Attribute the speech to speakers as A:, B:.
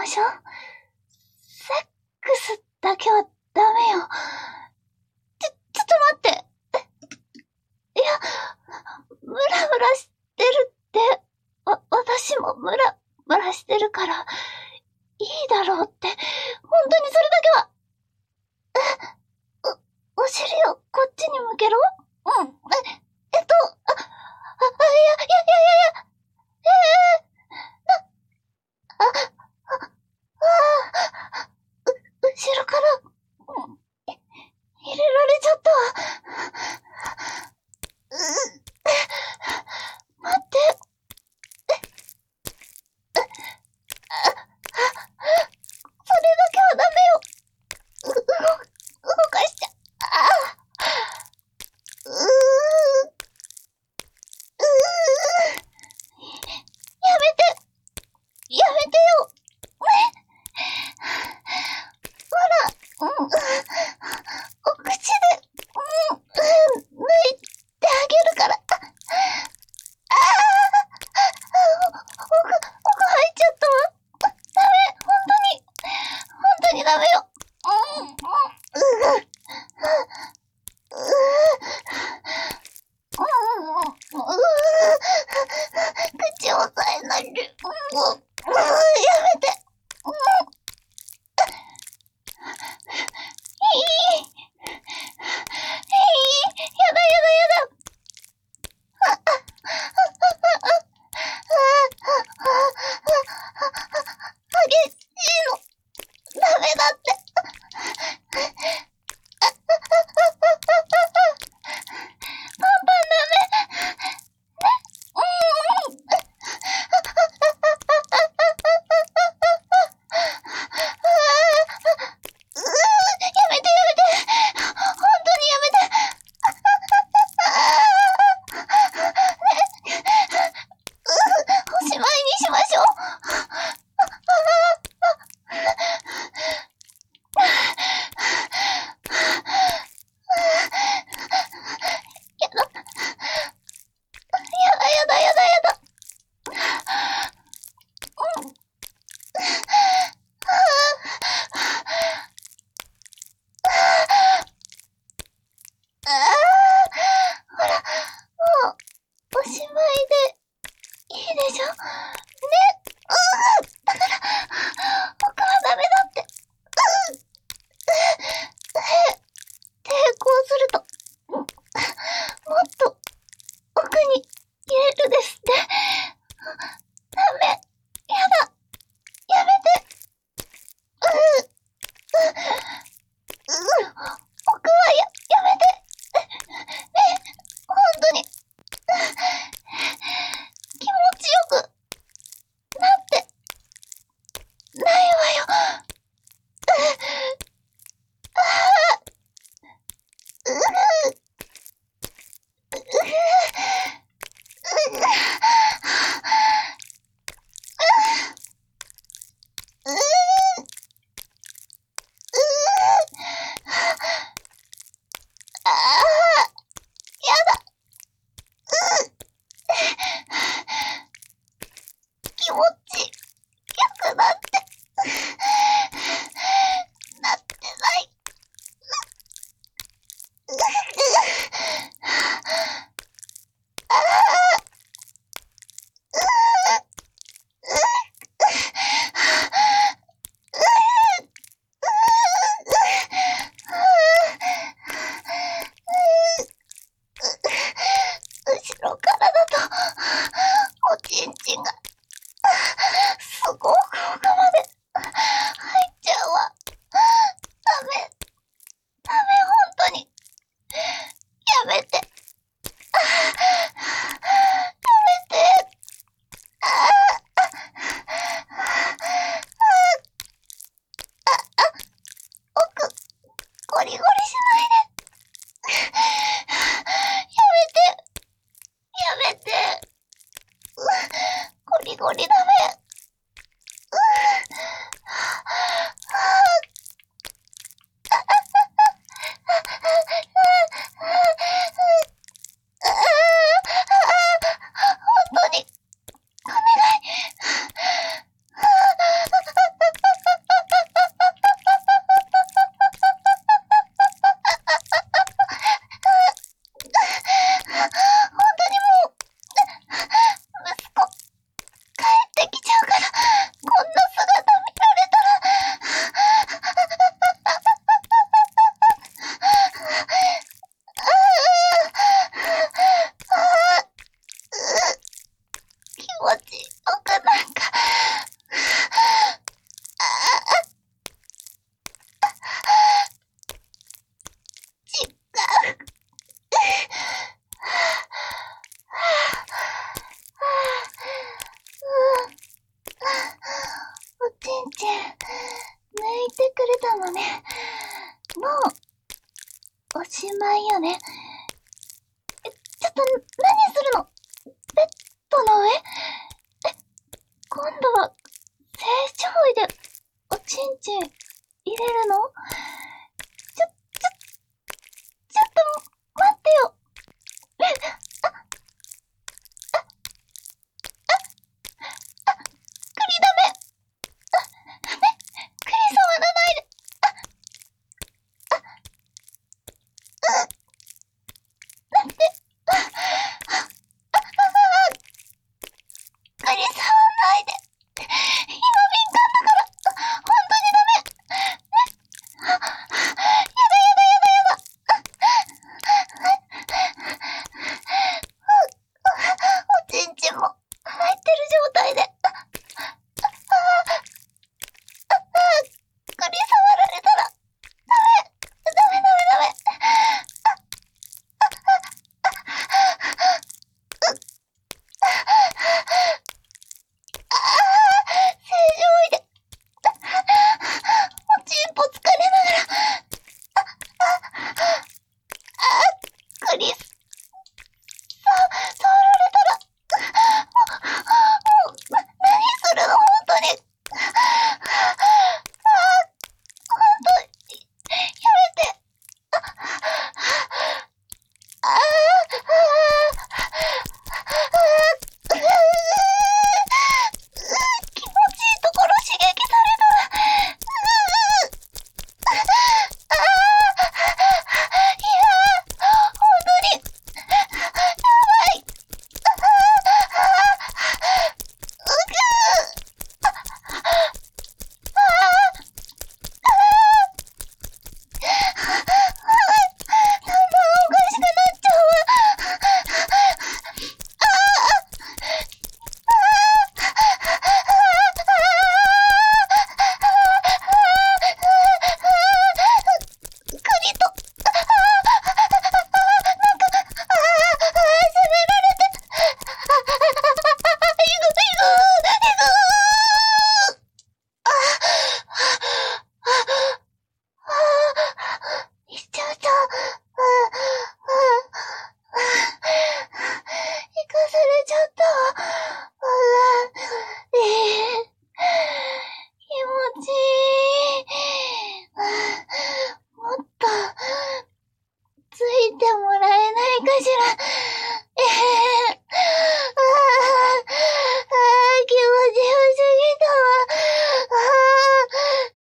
A: ましょう。セックスだけはダメよ。ちょっと待って。いや、ムラムラしてるって、私もムラムラしてるから、いいだろうって、本当にそれだけは。お尻をこっちに向けろ？うん。いや、後ろから、入れられちゃったわ。待って。それだけはダメよ。動かしちゃ。やめて。やめてよ。ほら、お口で、抜いてあげるから。奥入っちゃったわ。ダメ、本当にダメよ。口を押さえないで。やめて。やだ。激しいの。ダメだって。パンダメ。やめて。本当にやめて。おしまいにしましょう。やだ。ほら、もう、おしまいで、いいでしょ？ね？だから、僕はダメだって。抵抗すると、もっと、奥に入れるですって。ダメ。やだ。やめて。僕はやめて。ね、本当に。気持ちよくなってないわよ。やだ。気持ちよくなってない。後ろからだと、おちんちんが、すごく奥まで入っちゃうわ。ダメ、本当に。やめて。やめて。奥、ゴリゴリしないで。やめて。ゴリゴリダメ。本当に、お願い。 持ちよくなんか